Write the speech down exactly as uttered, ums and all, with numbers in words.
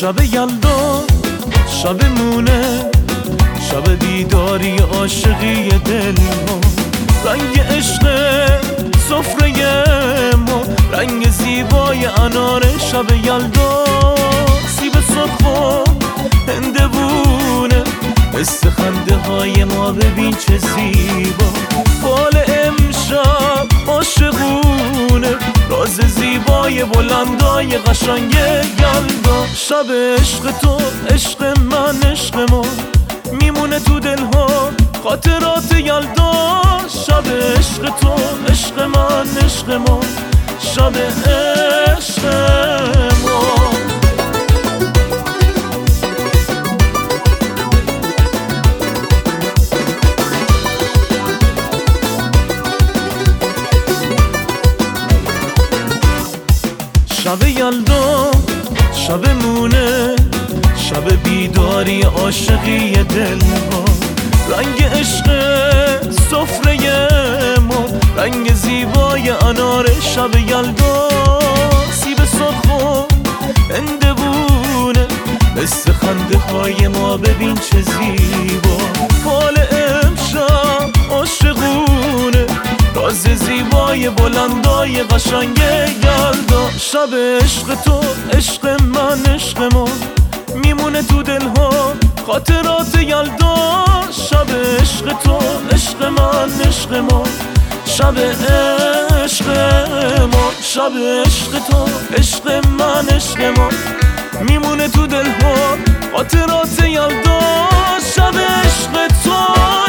شب یلدا، شب مونه، شب دیداری عاشقی دل ما، رنگ عشق سفره ما، رنگ زیبای انار شب یلدا، سیب سرخ و هندوونه، مثل خنده های ما ببین چه زیبا، بال امشب عاشقونه، راز زیبای بلندای قشنگ یلدا. شب عشق تو عشق من عشق ما، میمونه تو دلها خاطرات یلدا. شب عشق تو عشق من عشق ما، شب عشق ما. شب یلدا، شب مونه، شب بیداری عاشقی دل ما، رنگ عشق سفره ما، رنگ زیبای انار شب یلدا، سیب سرخ و هندوونه، مثل خنده های ما ببین چه زیبا، حال امشب عاشقونه، راز زیبای بلندای قشنگ یلدا. شب عشق تو عشق من عشق ما، میمونه تو دلها خاطرات یلدا. شب عشق تو عشق من عشق ما، شب عشق ما. شب عشق تو عشق من عشق ما، میمونه تو دلها خاطرات یلدا. شب عشق تو